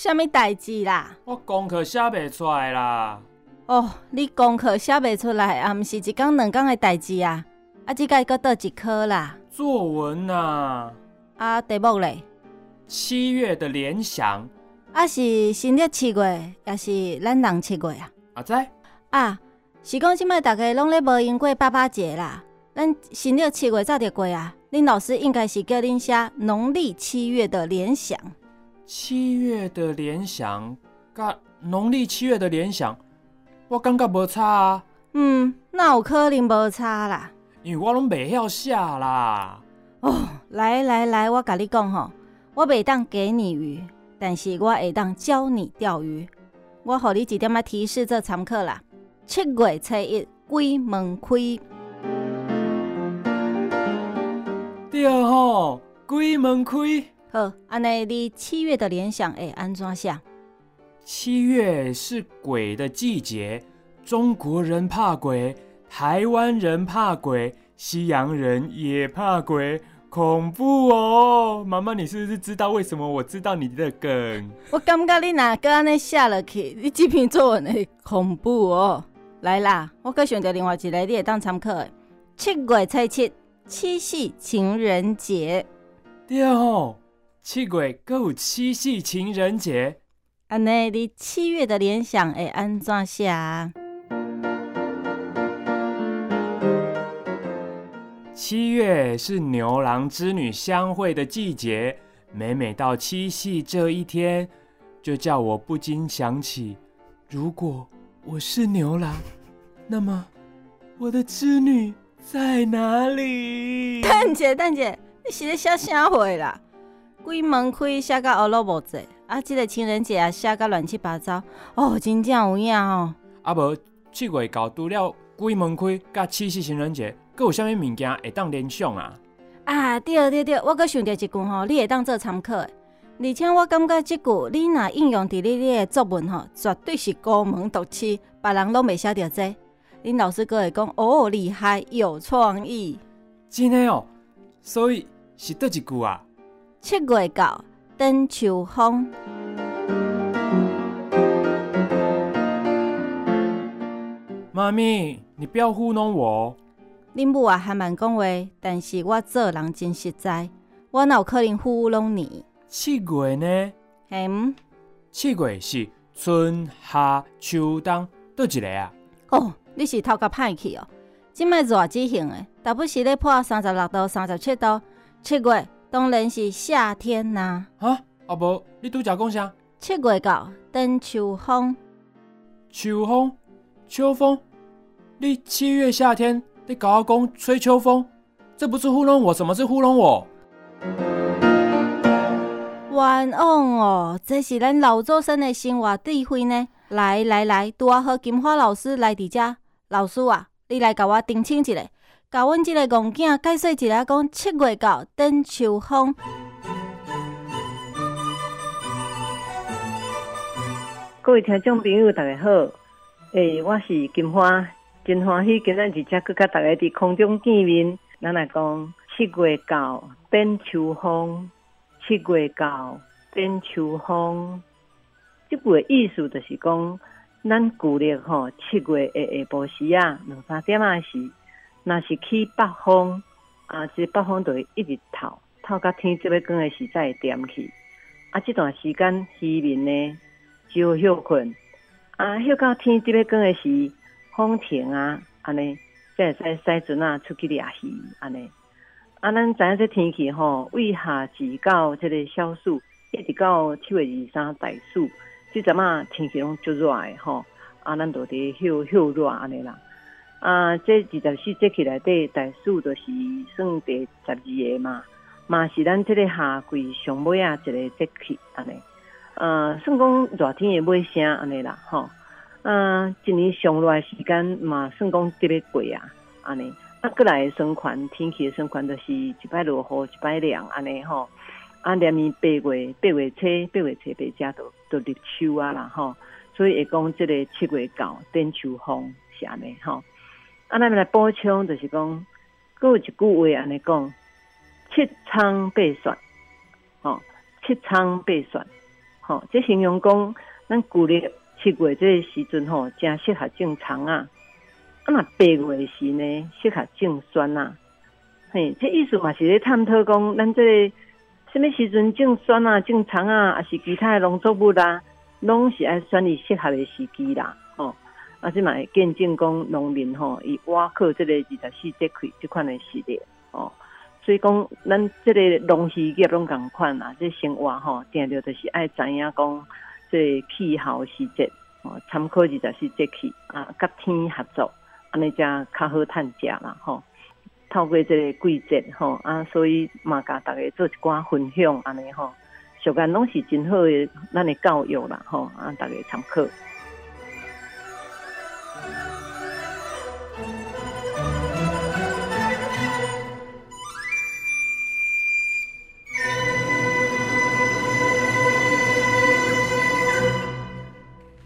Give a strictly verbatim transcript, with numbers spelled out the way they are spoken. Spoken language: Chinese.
什么代志啦？ 我功课写袂出来啦。 哦，你功课写袂出来，啊，毋是一工两工的代志啊！啊，即届搁倒一科啦。 作文啊。 啊，题目咧？ 七月的联想。 啊，是新历七月，也是咱人七月啊？ 啊，知。 啊，是讲即摆大家拢咧无闲过爸爸节啦。咱新历七月早就过啊，恁老师应该是叫恁写农历七月的联想。 七月的联想，甲农历七月的联想，我感觉无差啊。 嗯，那有可能无差啦。 因为我拢袂晓写啦。 哦，来来来，我甲你讲吼，我袂当给你鱼，但是我会当教你钓鱼。我互你一点仔提示做参考啦。七月初一，鬼门开。 对吼，鬼门开。 好，安尼你七月的联想会安怎写？ 七月是鬼的季节，中国人怕鬼，台湾人怕鬼，西洋人也怕鬼，恐怖哦！妈妈，你是不是知道为什么我知道你的梗？ 我感觉你若搁安尼写落去，你这篇作文会恐怖哦。来啦，我搁想到另外一个你会当参考的。七月初七，七夕情人节。 对吼，七月还有七夕情人节。 安尼你七月的联想会安怎写？ 七月是牛郎织女相会的季节，每每到七夕这一天，就叫我不禁想起，如果我是牛郎，那么我的织女在哪里？ 等者等者，你是咧写啥货啦？鬼门开写到乌鲁无济，啊，这个情人节啊写到乱七八糟，哦，真正有影哦。 啊无七月到除了鬼门开甲七夕情人节，还有啥物物件会当联想啊？ 啊，对对对，我阁想到一句吼，你会当做参考的。而且我感觉这句你若应用伫你你的作文吼，绝对是高门独起，别人拢袂写到这。恁老师阁会讲哦，厉害，有创意。 真的哦，所以是倒一句啊？ 七月到，登秋风。 妈咪，你不要糊弄我哦。 恁母啊还蛮讲话，但是我做人真实在，我哪有可能糊弄你？ 七月呢？ 嗯， 七月是春夏秋冬，倒一个啊？ 哦，你是头壳歹去哦。即摆热子型的，大不是咧破三十六度、三十七度。七月当然是夏天呐。 啊，啊无，你拄则讲啥？ 七月到，登秋风。 秋风，秋风，你七月夏天你搞我讲吹秋风，这不是糊弄我？什么是糊弄我？ 冤枉哦，这是咱老祖先的生活智慧呢。来来来，拄啊好金花老师来伫遮。老师啊，你来甲我澄清一下，甲阮即个戆囝解说一下，讲七月到，登秋风。 各位听众朋友，大家好，诶、欸，我是金花，真欢喜今仔日才佮大家伫空中见面。咱来讲七月到，登秋风，七月到，登秋风。这句的意思就是讲，咱旧历吼七月的下晡时啊，两三点啊时，若是起北风，啊，这北风就会一直透，透到天这要光的时才会点去。啊，这段时间渔民呢，就好休困。啊，休到天这要光的时，风停啊，安尼才会使驶船啊出去掠鱼，安尼。啊，咱知影这天气吼，为夏至到这个小暑，一直到七月二三大暑。即阵啊，天气拢足热的吼，啊，咱就伫休休热安尼啦。啊，这二十四节气内底，大暑就是算第十二个嘛，嘛是咱这个夏季上尾啊一个节气安尼。呃，算讲热天的尾声安尼啦吼。啊，一年上热的时间嘛，算讲即要过啊安尼。啊，过来的霜款，天气的霜款就是一摆落雨，一摆凉安尼吼。啊，连年八月八月初八月初八遮都都入秋啊啦吼，所以会讲即个七月到登秋风是安尼吼。啊，咱来补充就是讲，佫有一句话安尼讲，七仓八旋，吼，七仓八旋， 吼、哦，这形容讲咱旧历七月这个时阵吼，真适合种葱啊。啊，那八月时呢，适合种蒜啊。嘿，这意思嘛是咧探讨讲，咱这个什么时阵种蒜啊、种葱啊，还是其他的农作物啦、啊，拢是爱选伊适合的时机啦。吼、哦，啊，这嘛会见证讲农民吼，伊挖靠这个二十四节气这款的时力哦。所以讲，咱这个农渔业拢共款啦，这生活吼，定着就是爱知影讲，这气候时节哦，参考二十四节气啊，甲天合作，安尼才较好趁食啦吼。透过这个季节吼啊，所以嘛甲大家做一寡分享安尼吼，相关拢是真好的咱的教育啦吼啊，大家参考。